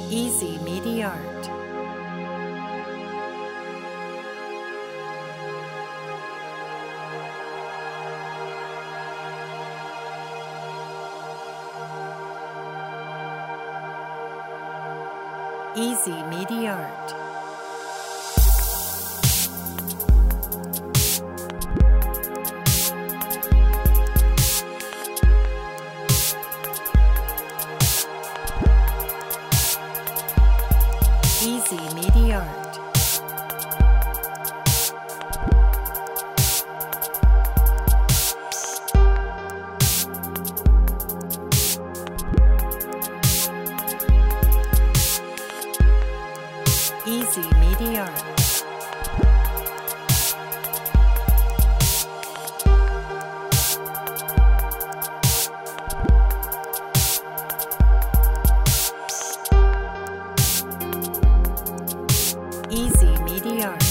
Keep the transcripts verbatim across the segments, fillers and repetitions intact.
Easy Media Art. Easy Media Art. Easy Media Art. Easy Media Art. Easy Media Art.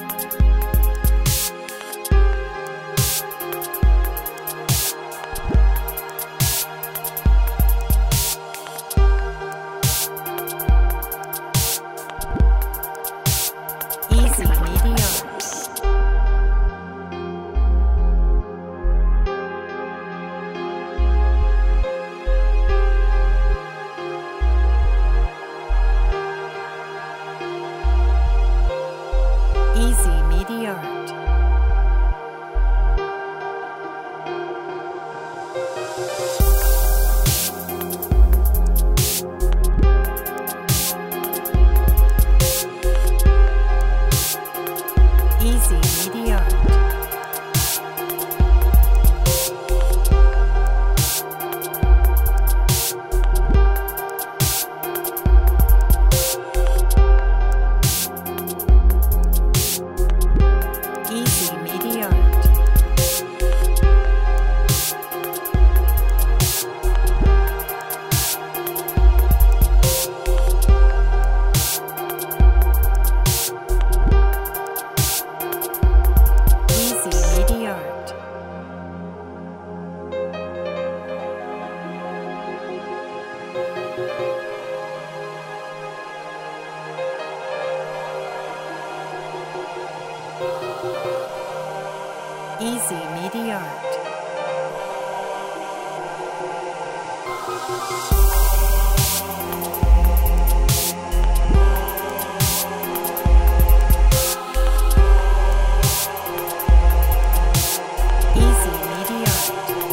Easy Media Art. Easy Media Art. Easy Media Art. Easy Media Art. Easy Media Art. Easy Media Art. Easy Media Art.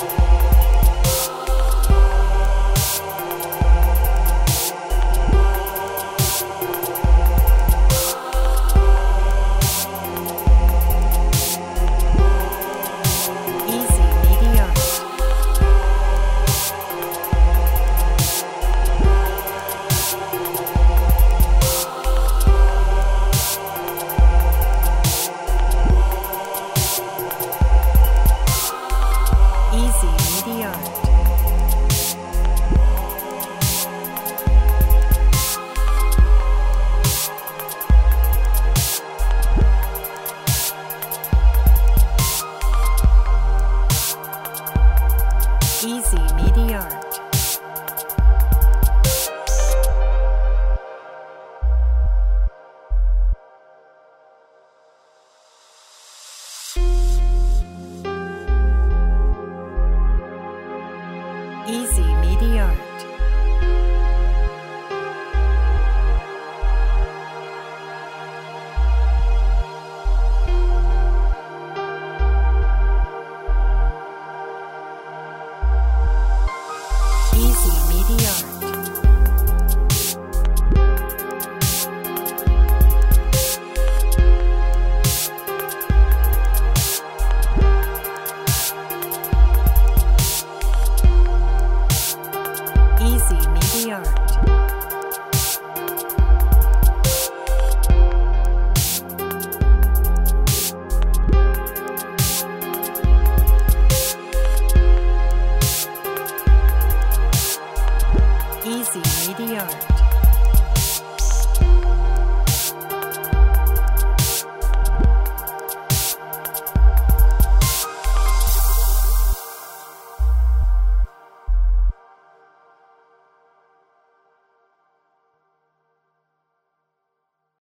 Easy Media Art. Easy Media Art. Easy Media Art. Easy Media Art. Easy Media Art. Easy Media Art. Easy Media Art.